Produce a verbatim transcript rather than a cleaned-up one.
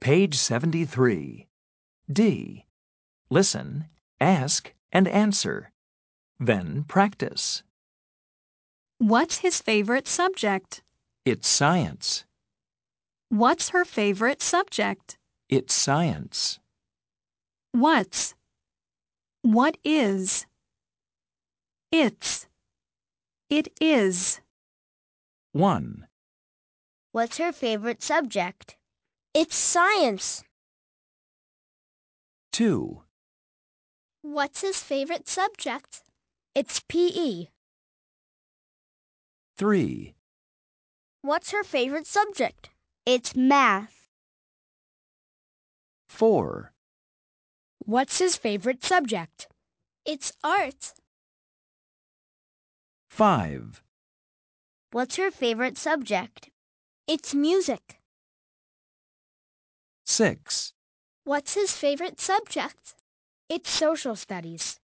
Page seventy-three. D. Listen, ask, and answer. Then practice. What's his favorite subject? It's science. What's her favorite subject? It's science. What's? What is? It's. It is. one. What's her favorite subject? It's science. two. What's his favorite subject? It's P E. three. What's her favorite subject? It's math. four. What's his favorite subject? It's art. five. What's her favorite subject? It's music. six. What's his favorite subject? It's social studies.